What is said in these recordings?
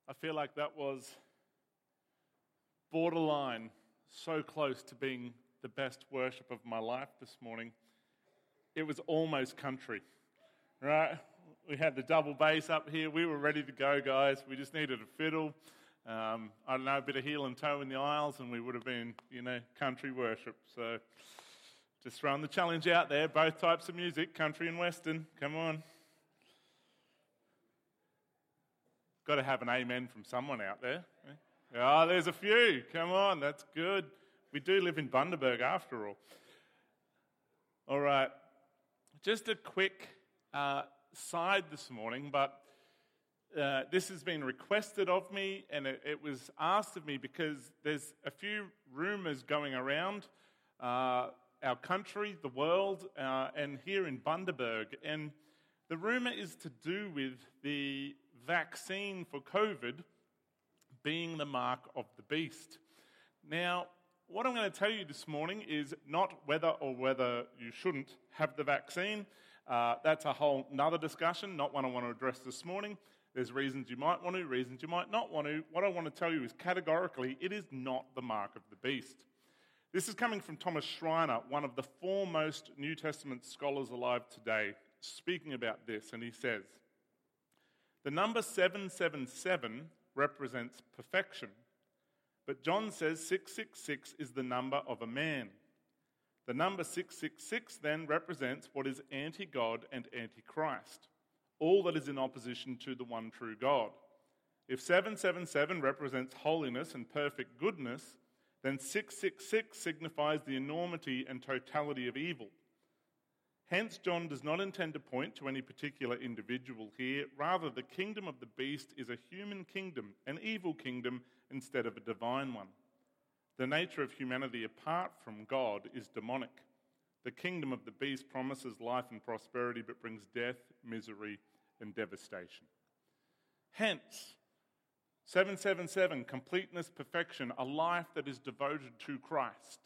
I feel like that was borderline, so close to being the best worship of my life this morning. It was almost country, right? We had the double bass up here. We were ready to go, guys. We just needed a fiddle. I don't know, a bit of heel and toe in the aisles, and we would have been, country worship. So just throwing the challenge out there. Both types of music, country and western. Come on. Got to have an amen from someone out there. Oh, there's a few. Come on, that's good. We do live in Bundaberg after all. All right. Just a quick side this morning, but this has been requested of me, and it was asked of me because there's a few rumours going around our country, the world, and here in Bundaberg. And the rumour is to do with the vaccine for COVID being the mark of the beast. Now, what I'm going to tell you this morning is not whether you shouldn't have the vaccine. That's a whole nother discussion, not one I want to address this morning. There's reasons you might want to, reasons you might not want to. What I want to tell you is categorically, it is not the mark of the beast. This is coming from Thomas Schreiner, one of the foremost New Testament scholars alive today, speaking about this, and he says, the number 777 represents perfection, but John says 666 is the number of a man. The number 666 then represents what is anti-God and anti-Christ, all that is in opposition to the one true God. If 777 represents holiness and perfect goodness, then 666 signifies the enormity and totality of evil. Hence, John does not intend to point to any particular individual here. Rather, the kingdom of the beast is a human kingdom, an evil kingdom, instead of a divine one. The nature of humanity apart from God is demonic. The kingdom of the beast promises life and prosperity, but brings death, misery, and devastation. Hence, 777, completeness, perfection, a life that is devoted to Christ.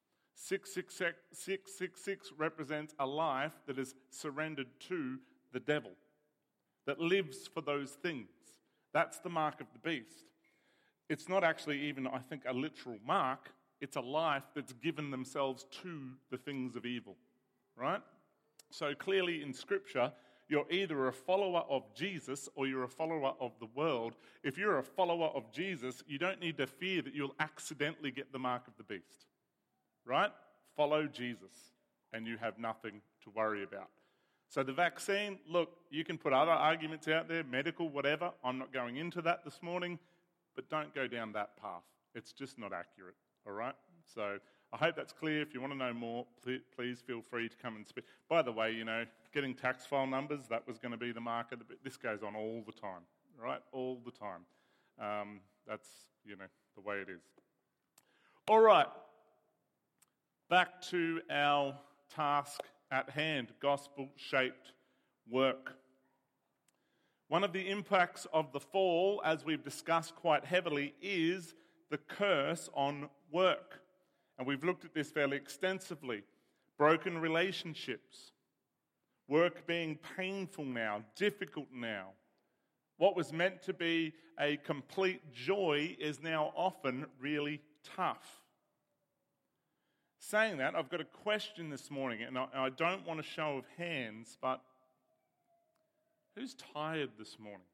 666 represents a life that is surrendered to the devil, that lives for those things. That's the mark of the beast. It's not actually even, I think, a literal mark. It's a life that's given themselves to the things of evil, right? So clearly in Scripture, you're either a follower of Jesus or you're a follower of the world. If you're a follower of Jesus, you don't need to fear that you'll accidentally get the mark of the beast. Right? Follow Jesus, and you have nothing to worry about. So the vaccine, look, you can put other arguments out there, medical, whatever. I'm not going into that this morning, but don't go down that path. It's just not accurate, all right? So I hope that's clear. If you want to know more, please feel free to come and speak. By the way, getting tax file numbers, that was going to be the mark of the this goes on all the time, right? All the time. That's, the way it is. All right. Back to our task at hand, gospel-shaped work. One of the impacts of the fall, as we've discussed quite heavily, is the curse on work. And we've looked at this fairly extensively. Broken relationships, work being painful now, difficult now. What was meant to be a complete joy is now often really tough. Saying that, I've got a question this morning, and I don't want a show of hands, but who's tired this morning?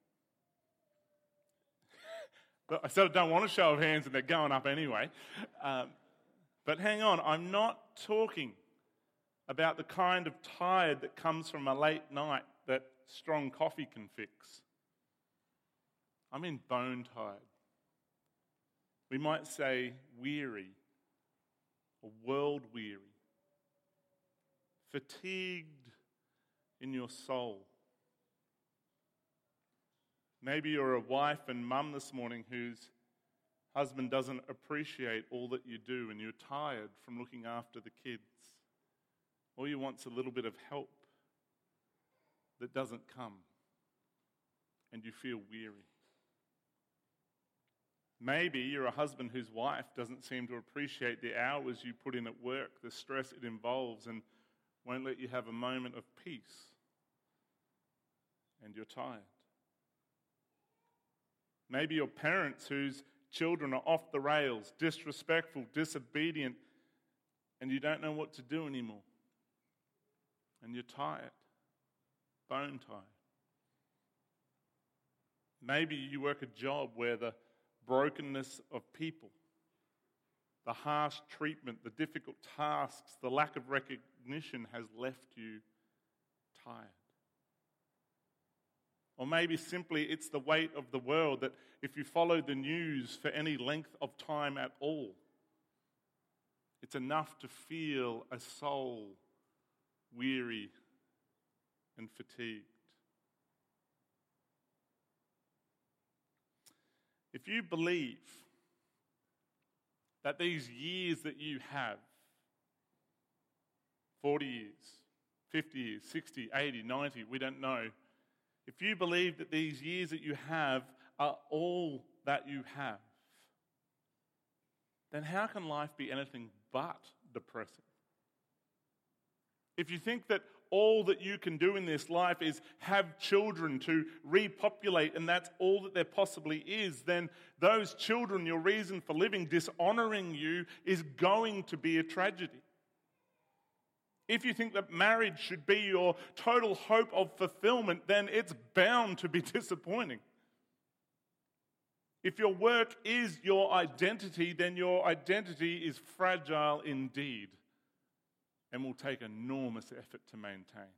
But I said I don't want a show of hands, and they're going up anyway. But hang on, I'm not talking about the kind of tired that comes from a late night that strong coffee can fix. I mean bone tired. We might say weary, or world weary, fatigued in your soul. Maybe you're a wife and mum this morning whose husband doesn't appreciate all that you do, and you're tired from looking after the kids. All you want's a little bit of help that doesn't come, and you feel weary. Maybe you're a husband whose wife doesn't seem to appreciate the hours you put in at work, the stress it involves, and won't let you have a moment of peace, and you're tired. Maybe your parents whose children are off the rails, disrespectful, disobedient, and you don't know what to do anymore. And you're tired, bone tired. Maybe you work a job where the brokenness of people, the harsh treatment, the difficult tasks, the lack of recognition has left you tired. Or maybe simply it's the weight of the world that if you follow the news for any length of time at all, it's enough to feel a soul weary and fatigued. If you believe that these years that you have, 40 years, 50 years, 60, 80, 90, we don't know. If you believe that these years that you have are all that you have, then how can life be anything but depressing? If you think that all that you can do in this life is have children to repopulate and that's all that there possibly is, then those children, your reason for living, dishonoring you is going to be a tragedy. If you think that marriage should be your total hope of fulfillment, then it's bound to be disappointing. If your work is your identity, then your identity is fragile indeed and will take enormous effort to maintain.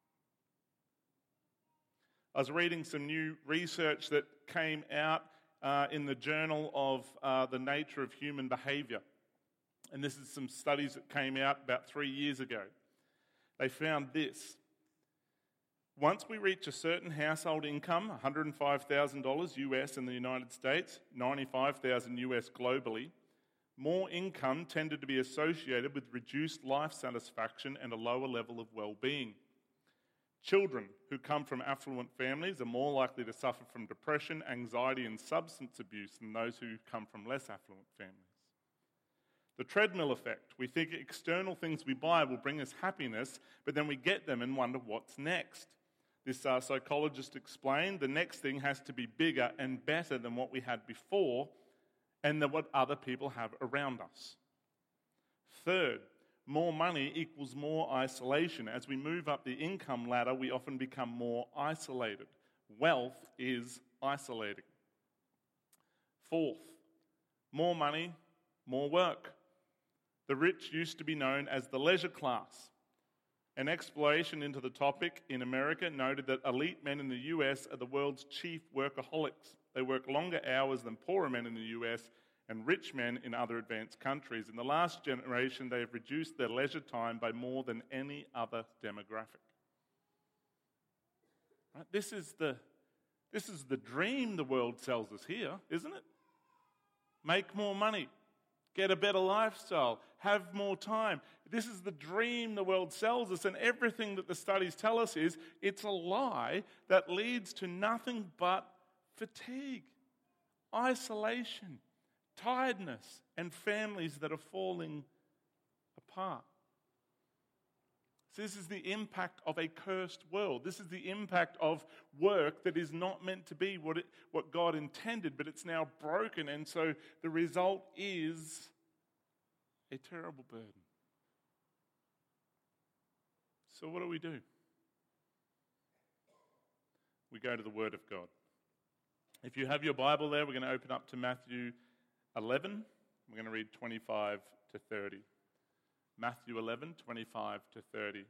I was reading some new research that came out in the Journal of the Nature of Human Behaviour. And this is some studies that came out about 3 years ago. They found this. Once we reach a certain household income, $105,000 US in the United States, $95,000 US globally, more income tended to be associated with reduced life satisfaction and a lower level of well-being. Children who come from affluent families are more likely to suffer from depression, anxiety, and substance abuse than those who come from less affluent families. The treadmill effect. We think external things we buy will bring us happiness, but then we get them and wonder what's next. This psychologist explained the next thing has to be bigger and better than what we had before and than what other people have around us. Third, more money equals more isolation. As we move up the income ladder, we often become more isolated. Wealth is isolating. Fourth, more money, more work. The rich used to be known as the leisure class. An exploration into the topic in America noted that elite men in the US are the world's chief workaholics. They work longer hours than poorer men in the US and rich men in other advanced countries. In the last generation, they have reduced their leisure time by more than any other demographic. Right? This is the dream the world sells us here, isn't it? Make more money. Get a better lifestyle, have more time. This is the dream the world sells us, and everything that the studies tell us is it's a lie that leads to nothing but fatigue, isolation, tiredness, and families that are falling apart. So this is the impact of a cursed world. This is the impact of work that is not meant to be what God intended, but it's now broken. And so the result is a terrible burden. So what do? We go to the Word of God. If you have your Bible there, we're going to open up to Matthew 11. We're going to read 25 to 30. Matthew 11, 25 to 30.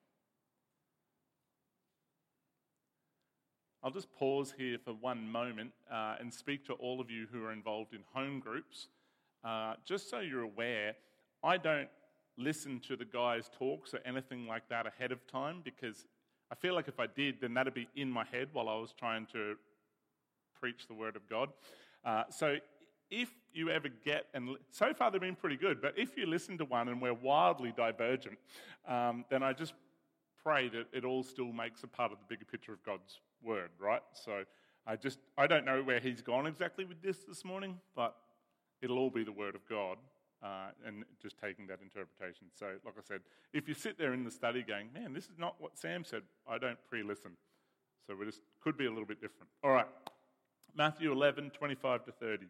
I'll just pause here for one moment and speak to all of you who are involved in home groups. Just so you're aware, I don't listen to the guys' talks or anything like that ahead of time because I feel like if I did, then that'd be in my head while I was trying to preach the Word of God. So if you ever get, and so far they've been pretty good, but if you listen to one and we're wildly divergent, then I just pray that it all still makes a part of the bigger picture of God's Word, right? So I don't know where he's gone exactly with this morning, but it'll all be the Word of God and just taking that interpretation. So like I said, if you sit there in the study going, man, this is not what Sam said, I don't pre-listen. So we just could be a little bit different. All right. Matthew 11:25-30.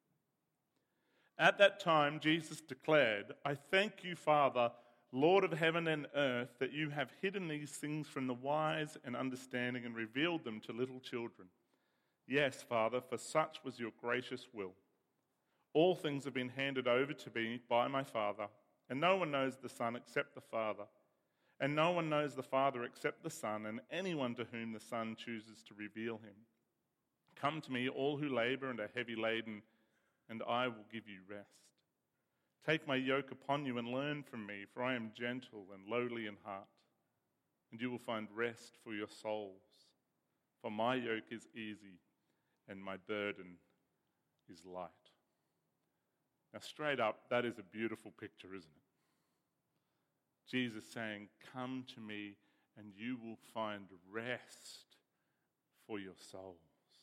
At that time, Jesus declared, "I thank you, Father, Lord of heaven and earth, that you have hidden these things from the wise and understanding and revealed them to little children. Yes, Father, for such was your gracious will. All things have been handed over to me by my Father, and no one knows the Son except the Father, and no one knows the Father except the Son, and anyone to whom the Son chooses to reveal him. Come to me, all who labor and are heavy laden, and I will give you rest. Take my yoke upon you and learn from me, for I am gentle and lowly in heart, and you will find rest for your souls. For my yoke is easy and my burden is light." Now, straight up, that is a beautiful picture, isn't it? Jesus saying, "Come to me and you will find rest for your souls."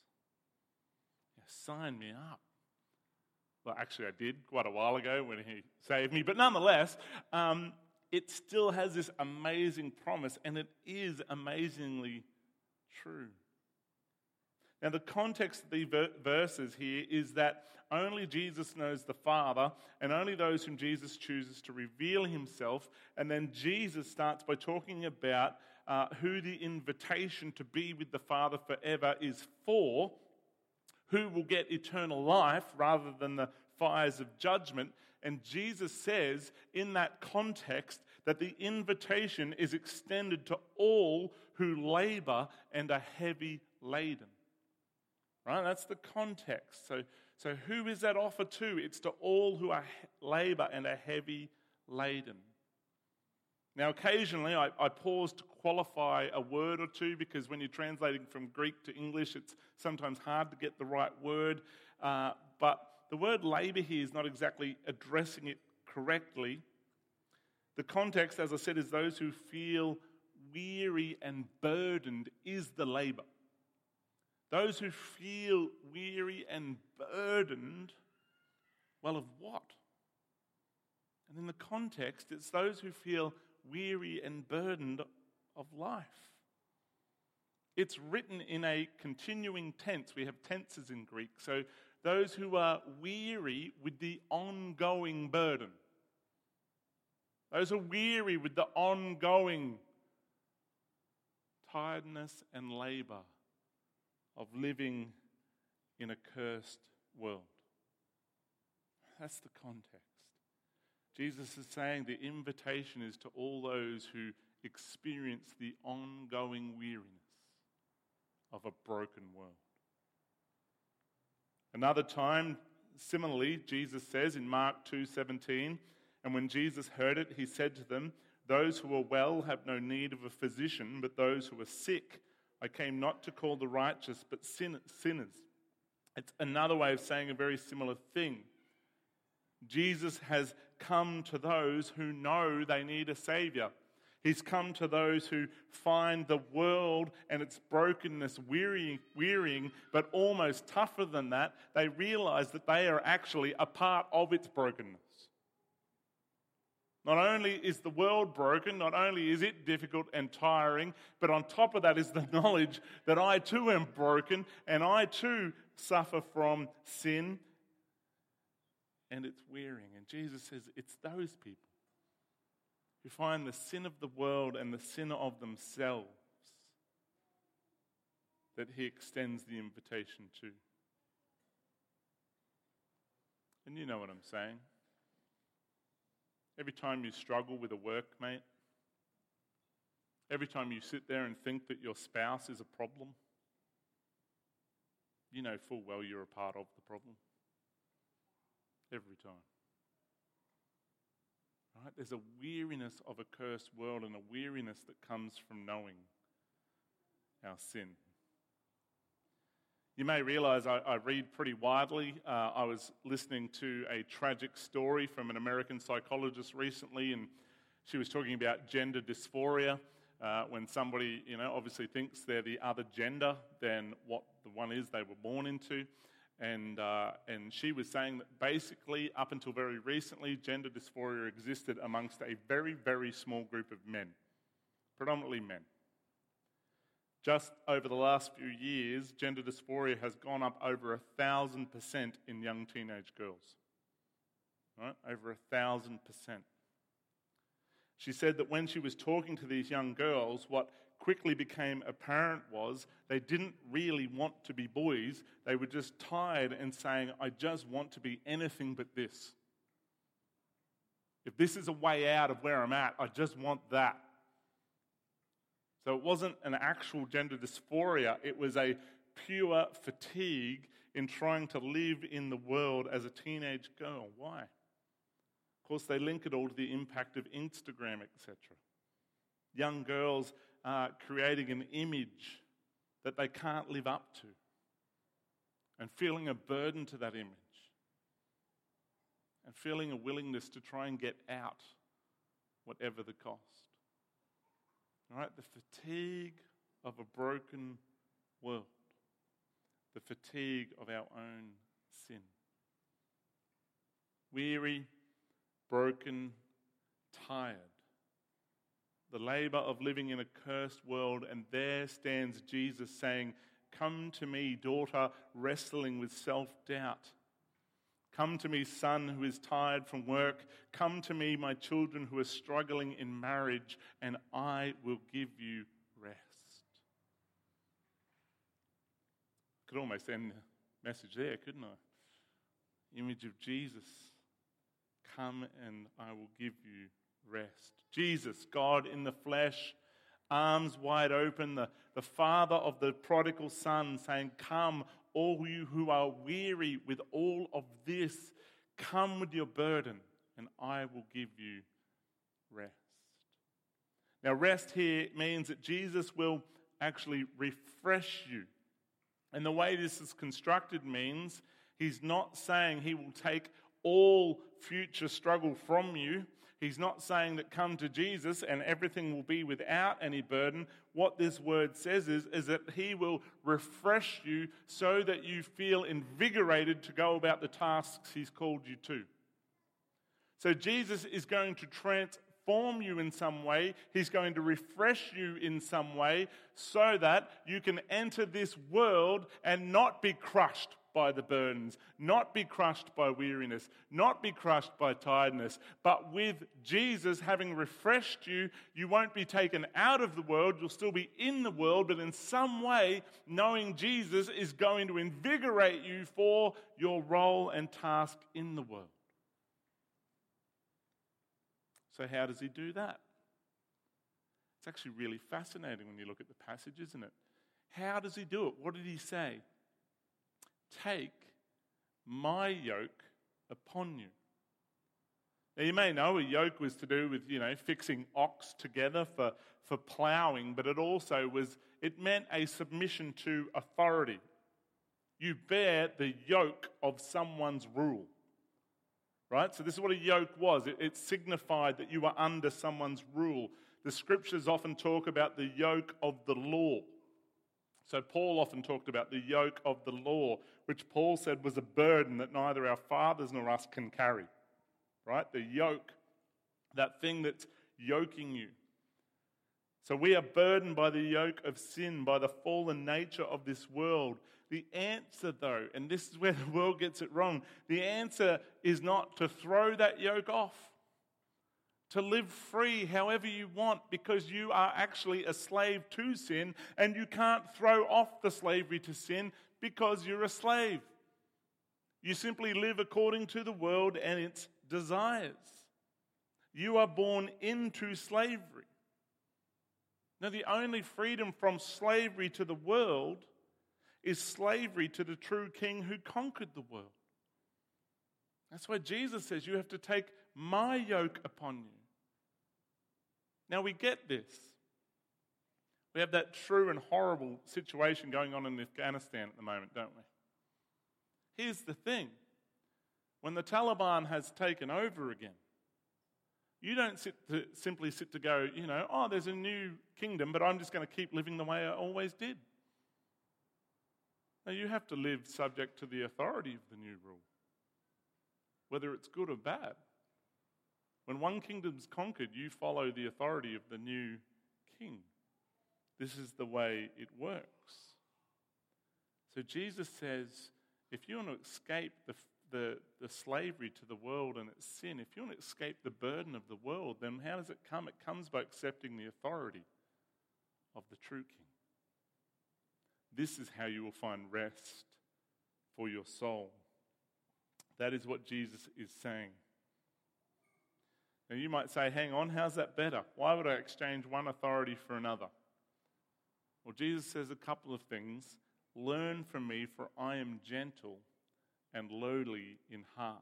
Yeah, sign me up. Well, actually, I did quite a while ago when he saved me. But nonetheless, it still has this amazing promise, and it is amazingly true. Now, the context of these verses here is that only Jesus knows the Father, and only those whom Jesus chooses to reveal himself. And then Jesus starts by talking about who the invitation to be with the Father forever is for, who will get eternal life rather than the fires of judgment. And Jesus says in that context that the invitation is extended to all who labor and are heavy laden. Right? That's the context. So who is that offer to? It's to all who are labor and are heavy laden. Now, occasionally I pause to qualify a word or two, because when you're translating from Greek to English, it's sometimes hard to get the right word. But the word labor here is not exactly addressing it correctly. The context, as I said, is those who feel weary and burdened is the labor. Those who feel weary and burdened, well, of what? And in the context, it's those who feel weary and burdened of life. It's written in a continuing tense. We have tenses in Greek. So those who are weary with the ongoing burden. Those who are weary with the ongoing tiredness and labor of living in a cursed world. That's the context. Jesus is saying the invitation is to all those who experience the ongoing weariness of a broken world. Another time, similarly, Jesus says in Mark 2:17, "And when Jesus heard it, he said to them, 'Those who are well have no need of a physician, but those who are sick. I came not to call the righteous, but sinners.'" It's another way of saying a very similar thing. Jesus has come to those who know they need a Savior. He's come to those who find the world and its brokenness wearying, but almost tougher than that. They realize that they are actually a part of its brokenness. Not only is the world broken, not only is it difficult and tiring, but on top of that is the knowledge that I too am broken and I too suffer from sin, and it's wearying. And Jesus says it's those people who find the sin of the world and the sin of themselves that he extends the invitation to. And you know what I'm saying. Every time you struggle with a workmate, every time you sit there and think that your spouse is a problem, you know full well you're a part of the problem. Every time. Right? There's a weariness of a cursed world and a weariness that comes from knowing our sin. You may realize I read pretty widely. I was listening to a tragic story from an American psychologist recently, and she was talking about gender dysphoria, when somebody, obviously thinks they're the other gender than what the one is they were born into. And she was saying that basically, up until very recently, gender dysphoria existed amongst a very, very small group of men, predominantly men. Just over the last few years, gender dysphoria has gone up over 1,000% in young teenage girls. Right? Over 1,000%. She said that when she was talking to these young girls, what quickly became apparent was they didn't really want to be boys. They were just tired and saying, I just want to be anything but this. If this is a way out of where I'm at, I just want that. So it wasn't an actual gender dysphoria, it was a pure fatigue in trying to live in the world as a teenage girl. Why? Of course, they link it all to the impact of Instagram, etc. Young girls are creating an image that they can't live up to and feeling a burden to that image and feeling a willingness to try and get out, whatever the cost. All right, the fatigue of a broken world, the fatigue of our own sin. Weary, broken, tired. The labor of living in a cursed world, and there stands Jesus saying, come to me, daughter, wrestling with self-doubt. Come to me, son who is tired from work. Come to me, my children who are struggling in marriage, and I will give you rest. Could almost end the message there, couldn't I? Image of Jesus. Come and I will give you rest. Jesus, God in the flesh, arms wide open, the father of the prodigal son, saying, come, all you who are weary with all of this, come with your burden, and I will give you rest. Now, rest here means that Jesus will actually refresh you. And the way this is constructed means he's not saying he will take all future struggle from you. He's not saying that come to Jesus and everything will be without any burden. What this word says is that he will refresh you so that you feel invigorated to go about the tasks he's called you to. So Jesus is going to transform you in some way. He's going to refresh you in some way so that you can enter this world and not be crushed by the burdens, not be crushed by weariness, not be crushed by tiredness. But with Jesus having refreshed you, you won't be taken out of the world. You'll still be in the world, but in some way, knowing Jesus is going to invigorate you for your role and task in the world. So how does he do that? It's actually really fascinating when you look at the passage, isn't it? How does he do it? What did he say? Take my yoke upon you. Now you may know a yoke was to do with, fixing ox together for ploughing, but it meant a submission to authority. You bear the yoke of someone's rule. Right? So this is what a yoke was. It signified that you were under someone's rule. The scriptures often talk about the yoke of the law. So Paul often talked about the yoke of the law, which Paul said was a burden that neither our fathers nor us can carry. Right? The yoke, that thing that's yoking you. So we are burdened by the yoke of sin, by the fallen nature of this world. The answer, though, and this is where the world gets it wrong, the answer is not to throw that yoke off, to live free however you want, because you are actually a slave to sin, and you can't throw off the slavery to sin because you're a slave. You simply live according to the world and its desires. You are born into slavery. Now, the only freedom from slavery to the world is slavery to the true King who conquered the world. That's why Jesus says you have to take my yoke upon you. Now, we get this. We have that true and horrible situation going on in Afghanistan at the moment, don't we? Here's the thing. When the Taliban has taken over again, you don't simply sit to go, there's a new kingdom, but I'm just going to keep living the way I always did. Now, you have to live subject to the authority of the new rule, whether it's good or bad. When one kingdom's conquered, you follow the authority of the new king, This is the way it works. So Jesus says, if you want to escape the slavery to the world and its sin, if you want to escape the burden of the world, then how does it come? It comes by accepting the authority of the true King. This is how you will find rest for your soul. That is what Jesus is saying. Now you might say, hang on, how's that better? Why would I exchange one authority for another? Well, Jesus says a couple of things. Learn from me, for I am gentle and lowly in heart.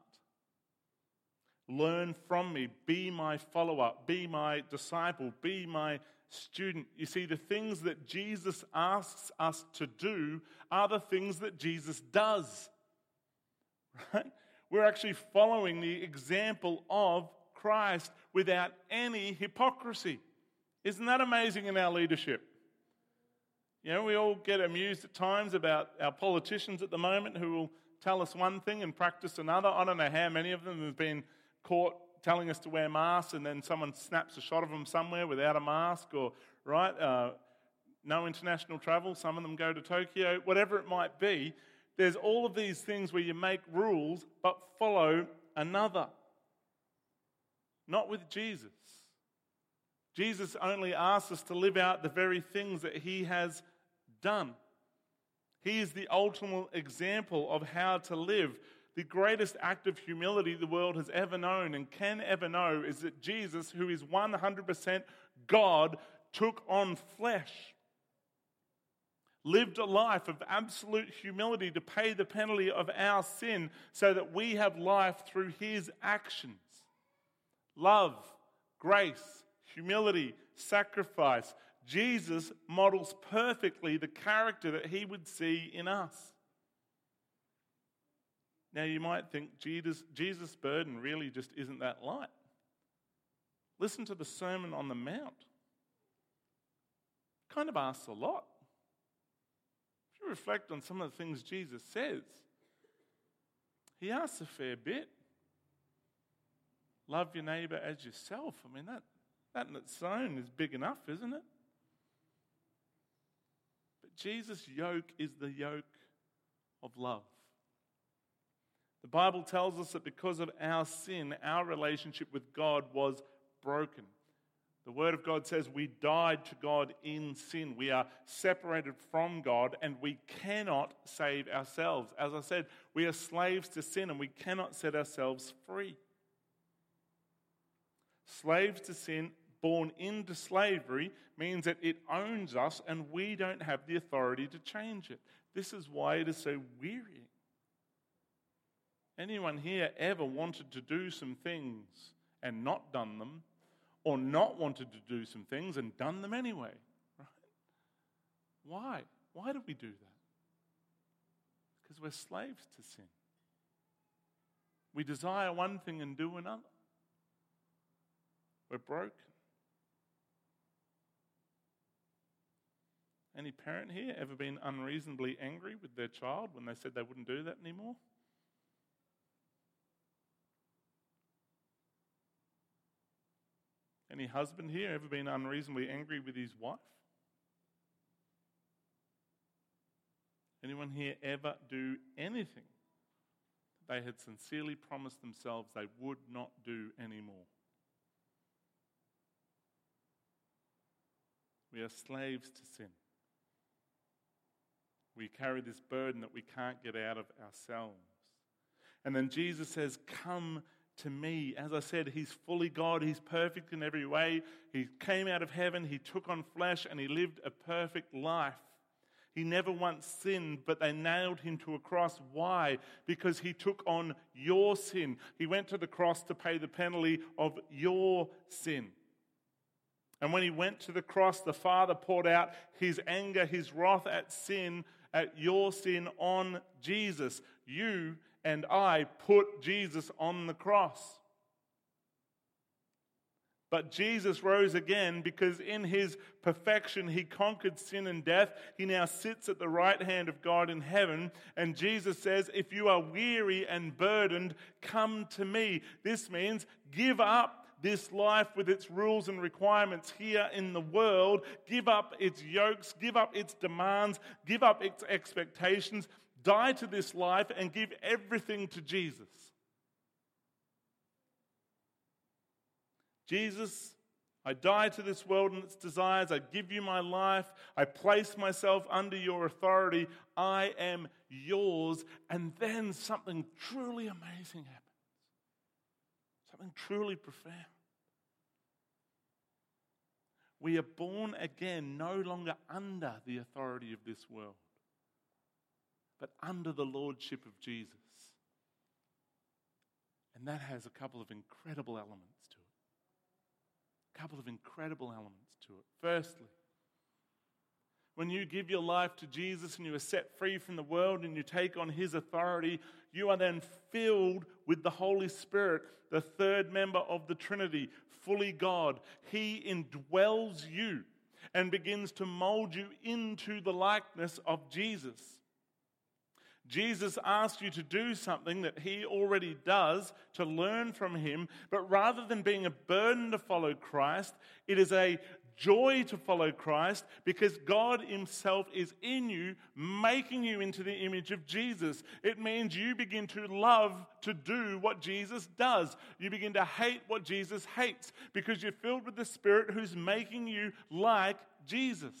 Learn from me. Be my follower. Be my disciple. Be my student. You see, the things that Jesus asks us to do are the things that Jesus does. Right? We're actually following the example of Christ without any hypocrisy. Isn't that amazing in our leadership? You know, we all get amused at times about our politicians at the moment who will tell us one thing and practice another. I don't know how many of them have been caught telling us to wear masks and then someone snaps a shot of them somewhere without a mask, or, right, no international travel. Some of them go to Tokyo, whatever it might be. There's all of these things where you make rules but follow another. Not with Jesus. Jesus only asks us to live out the very things that he has done. He is the ultimate example of how to live. The greatest act of humility the world has ever known and can ever know is that Jesus, who is 100% God, took on flesh, lived a life of absolute humility to pay the penalty of our sin so that we have life through his actions. Love, grace, humility, sacrifice. Jesus models perfectly the character that he would see in us. Now you might think Jesus' burden really just isn't that light. Listen to the Sermon on the Mount. Kind of asks a lot. If you reflect on some of the things Jesus says, he asks a fair bit. Love your neighbour as yourself. I mean, that in its own is big enough, isn't it? But Jesus' yoke is the yoke of love. The Bible tells us that because of our sin, our relationship with God was broken. The Word of God says we died to God in sin. We are separated from God and we cannot save ourselves. As I said, we are slaves to sin and we cannot set ourselves free. Slaves to sin, born into slavery, means that it owns us and we don't have the authority to change it. This is why it is so wearying. Anyone here ever wanted to do some things and not done them, or not wanted to do some things and done them anyway? Right? Why? Why do we do that? Because we're slaves to sin. We desire one thing and do another. We're broken. Any parent here ever been unreasonably angry with their child when they said they wouldn't do that anymore? Any husband here ever been unreasonably angry with his wife? Anyone here ever do anything they had sincerely promised themselves they would not do anymore? We are slaves to sin. We carry this burden that we can't get out of ourselves. And then Jesus says, come to me. As I said, he's fully God. He's perfect in every way. He came out of heaven. He took on flesh and he lived a perfect life. He never once sinned, but they nailed him to a cross. Why? Because he took on your sin. He went to the cross to pay the penalty of your sin. And when he went to the cross, the Father poured out his anger, his wrath at your sin on Jesus. You and I put Jesus on the cross. But Jesus rose again because in his perfection he conquered sin and death. He now sits at the right hand of God in heaven. And Jesus says, if you are weary and burdened, come to me. This means give up this life with its rules and requirements here in the world, give up its yokes, give up its demands, give up its expectations, die to this life and give everything to Jesus. Jesus, I die to this world and its desires. I give you my life. I place myself under your authority. I am yours. And then something truly amazing happens. Something truly profound. We are born again, no longer under the authority of this world, but under the lordship of Jesus. And that has a couple of incredible elements to it. Firstly, when you give your life to Jesus and you are set free from the world and you take on his authority, you are then filled with the Holy Spirit, the third member of the Trinity, fully God. He indwells you and begins to mold you into the likeness of Jesus. Jesus asks you to do something that he already does, to learn from him, but rather than being a burden to follow Christ, it is a joy to follow Christ because God himself is in you, making you into the image of Jesus. It means you begin to love to do what Jesus does. You begin to hate what Jesus hates because you're filled with the Spirit who's making you like Jesus.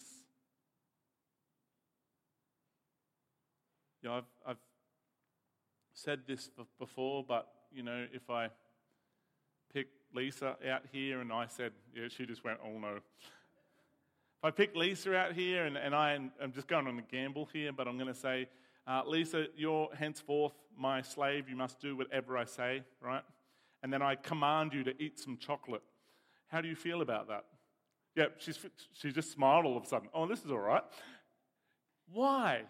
You know, I've said this before, but, you know, if I pick Lisa out here and I said, yeah, she just went, oh no. If I pick Lisa out here and I'm just going on a gamble here, but I'm going to say, Lisa, you're henceforth my slave. You must do whatever I say, right? And then I command you to eat some chocolate. How do you feel about that? Yeah, she just smiled all of a sudden. Oh, this is all right. Why?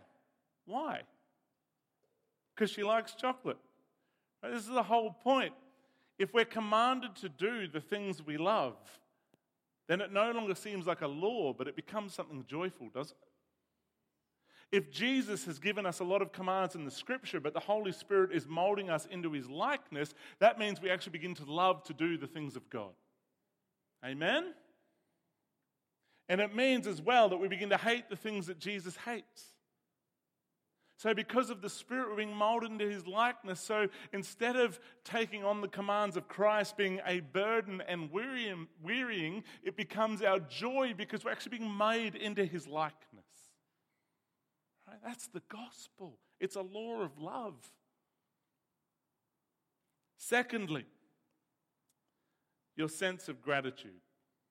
Because she likes chocolate. This is the whole point. If we're commanded to do the things we love, then it no longer seems like a law, but it becomes something joyful, doesn't it? If Jesus has given us a lot of commands in the Scripture, but the Holy Spirit is molding us into his likeness, that means we actually begin to love to do the things of God. Amen? And it means as well that we begin to hate the things that Jesus hates. So because of the Spirit, we're being molded into his likeness. So instead of taking on the commands of Christ being a burden and wearying, it becomes our joy because we're actually being made into his likeness. Right? That's the gospel. It's a law of love. Secondly, your sense of gratitude.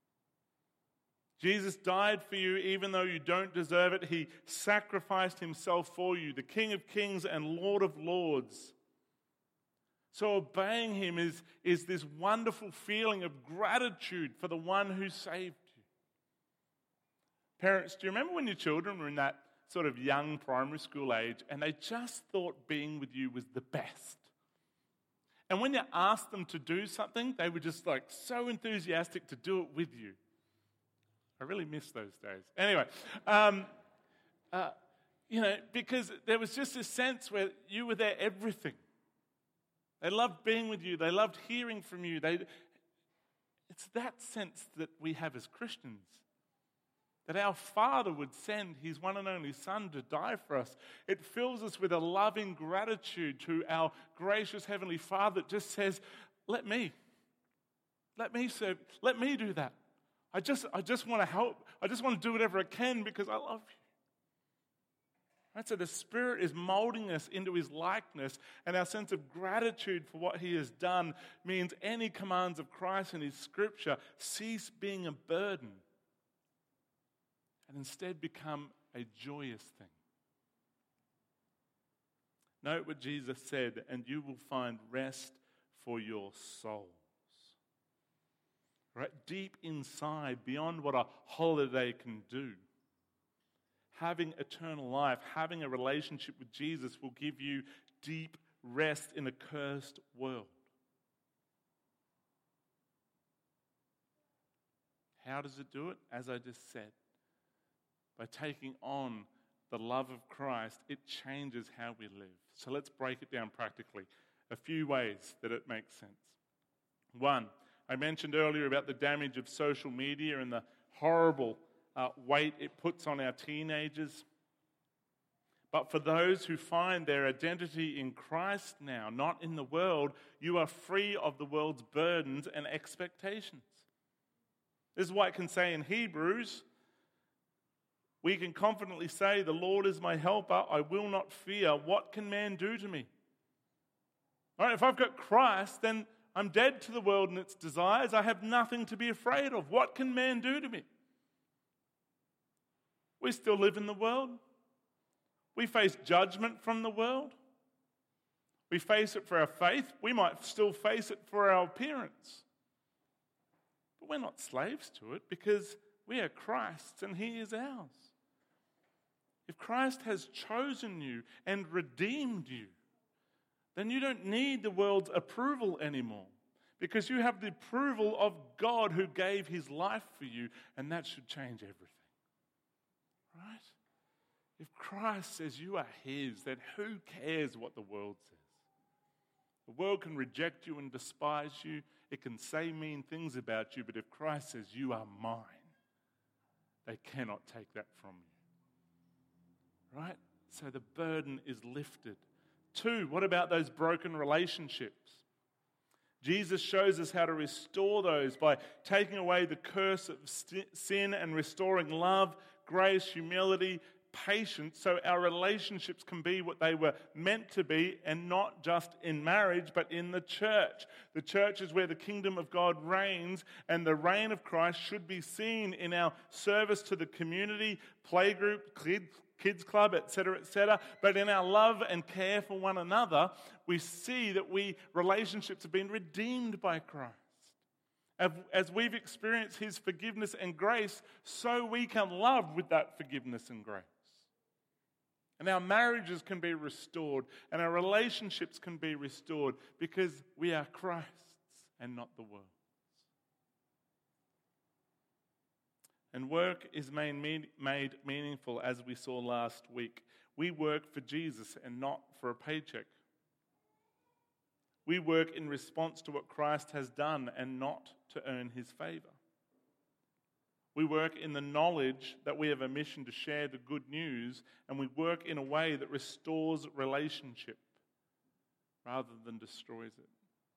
Jesus died for you even though you don't deserve it. He sacrificed himself for you, the King of Kings and Lord of Lords. So obeying him is this wonderful feeling of gratitude for the one who saved you. Parents, do you remember when your children were in that sort of young primary school age and they just thought being with you was the best? And when you asked them to do something, they were just like so enthusiastic to do it with you. I really miss those days. Anyway, because there was just this sense where you were their everything. They loved being with you. They loved hearing from you. It's that sense that we have as Christians, that our Father would send his one and only Son to die for us. It fills us with a loving gratitude to our gracious Heavenly Father that just says, let me serve, let me do that. I just want to help. I just want to do whatever I can because I love you. Right? So the Spirit is molding us into his likeness, and our sense of gratitude for what he has done means any commands of Christ in his Scripture cease being a burden and instead become a joyous thing. Note what Jesus said, and you will find rest for your soul. Right? Deep inside, beyond what a holiday can do. Having eternal life, having a relationship with Jesus will give you deep rest in a cursed world. How does it do it? As I just said, by taking on the love of Christ, it changes how we live. So let's break it down practically. A few ways that it makes sense. One, I mentioned earlier about the damage of social media and the horrible weight it puts on our teenagers. But for those who find their identity in Christ now, not in the world, you are free of the world's burdens and expectations. This is why it can say in Hebrews, we can confidently say, the Lord is my helper, I will not fear. What can man do to me? All right, if I've got Christ, then I'm dead to the world and its desires. I have nothing to be afraid of. What can man do to me? We still live in the world. We face judgment from the world. We face it for our faith. We might still face it for our appearance. But we're not slaves to it because we are Christ's and He is ours. If Christ has chosen you and redeemed you, then you don't need the world's approval anymore because you have the approval of God who gave His life for you, and that should change everything. Right? If Christ says you are His, then who cares what the world says? The world can reject you and despise you. It can say mean things about you, but if Christ says you are mine, they cannot take that from you. Right? So the burden is lifted. 2, what about those broken relationships? Jesus shows us how to restore those by taking away the curse of sin and restoring love, grace, humility, patience, so our relationships can be what they were meant to be, and not just in marriage, but in the church. The church is where the kingdom of God reigns, and the reign of Christ should be seen in our service to the community, playgroup, kids club, etc., but in our love and care for one another, we see that relationships have been redeemed by Christ. As we've experienced His forgiveness and grace, so we can love with that forgiveness and grace. And our marriages can be restored, and our relationships can be restored because we are Christ's and not the world's. And work is made meaningful, as we saw last week. We work for Jesus and not for a paycheck. We work in response to what Christ has done and not to earn His favor. We work in the knowledge that we have a mission to share the good news, and we work in a way that restores relationship rather than destroys it.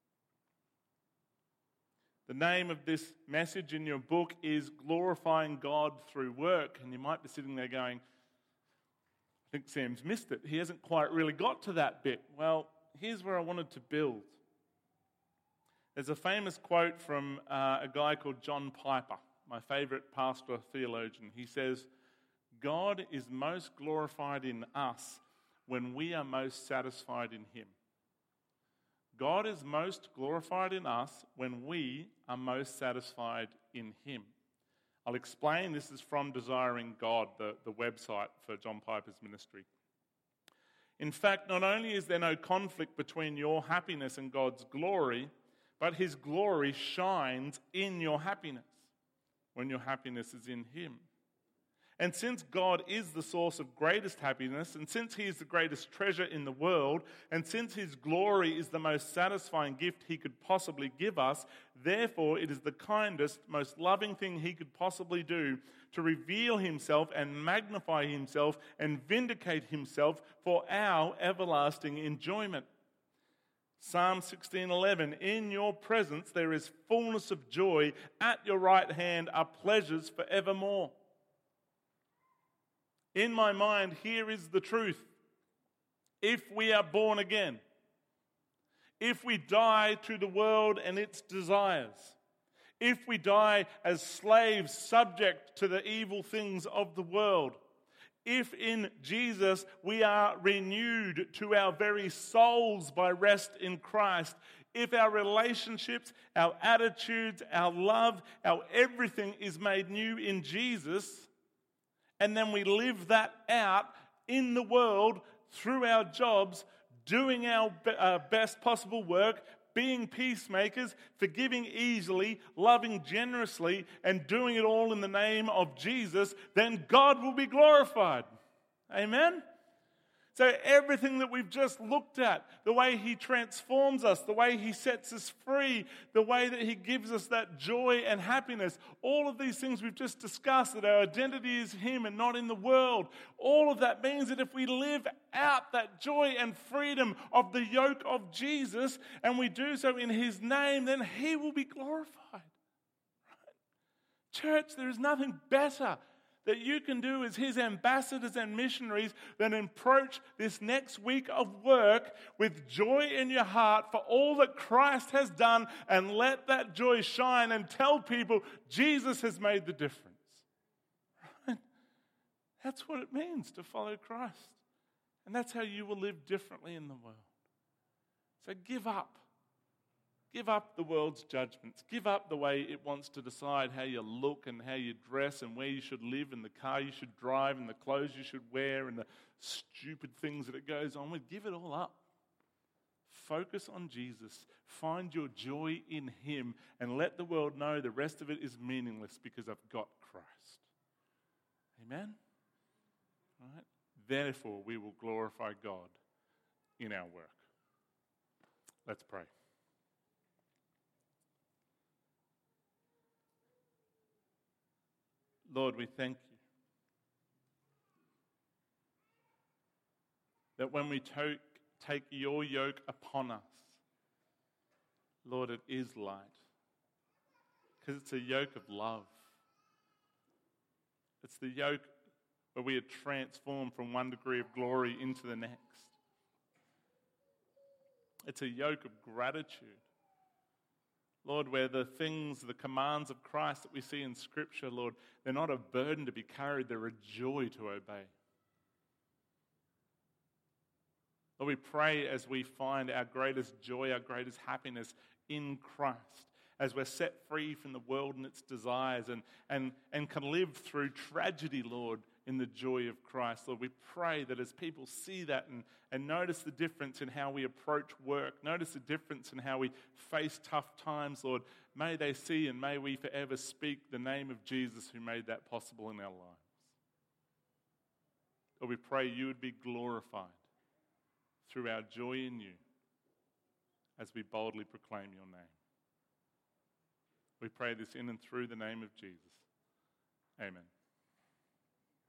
The name of this message in your book is Glorifying God Through Work. And you might be sitting there going, I think Sam's missed it. He hasn't quite really got to that bit. Well, here's where I wanted to build. There's a famous quote from a guy called John Piper, my favorite pastor theologian. He says, God is most glorified in us when we are most satisfied in Him. God is most glorified in us when we are most satisfied in Him. I'll explain. This is from Desiring God, the website for John Piper's ministry. In fact, not only is there no conflict between your happiness and God's glory, but His glory shines in your happiness when your happiness is in Him. And since God is the source of greatest happiness, and since He is the greatest treasure in the world, and since His glory is the most satisfying gift He could possibly give us, therefore it is the kindest, most loving thing He could possibly do to reveal Himself and magnify Himself and vindicate Himself for our everlasting enjoyment. Psalm 16:11, in your presence there is fullness of joy, at your right hand are pleasures forevermore. In my mind, here is the truth. If we are born again, if we die to the world and its desires, if we die as slaves subject to the evil things of the world, if in Jesus we are renewed to our very souls by rest in Christ, if our relationships, our attitudes, our love, our everything is made new in Jesus, and then we live that out in the world through our jobs, doing our best possible work, being peacemakers, forgiving easily, loving generously, and doing it all in the name of Jesus, then God will be glorified. Amen? So everything that we've just looked at, the way he transforms us, the way he sets us free, the way that he gives us that joy and happiness, all of these things we've just discussed, that our identity is him and not in the world, all of that means that if we live out that joy and freedom of the yoke of Jesus, and we do so in his name, then he will be glorified. Right? Church, there is nothing better that you can do as his ambassadors and missionaries than approach this next week of work with joy in your heart for all that Christ has done, and let that joy shine and tell people Jesus has made the difference. Right? That's what it means to follow Christ. And that's how you will live differently in the world. So give up. Give up the world's judgments. Give up the way it wants to decide how you look and how you dress and where you should live and the car you should drive and the clothes you should wear and the stupid things that it goes on with. Give it all up. Focus on Jesus. Find your joy in him and let the world know the rest of it is meaningless because I've got Christ. Amen? All right? Therefore, we will glorify God in our work. Let's pray. Lord, we thank you that when we take your yoke upon us, Lord, it is light, because it's a yoke of love. It's the yoke where we are transformed from one degree of glory into the next. It's a yoke of gratitude. Lord, where the things, the commands of Christ that we see in Scripture, Lord, they're not a burden to be carried, they're a joy to obey. Lord, we pray as we find our greatest joy, our greatest happiness in Christ, as we're set free from the world and its desires and can live through tragedy, Lord, in the joy of Christ. Lord, we pray that as people see that and notice the difference in how we approach work, notice the difference in how we face tough times, Lord, may they see and may we forever speak the name of Jesus who made that possible in our lives. Lord, we pray you would be glorified through our joy in you as we boldly proclaim your name. We pray this in and through the name of Jesus. Amen.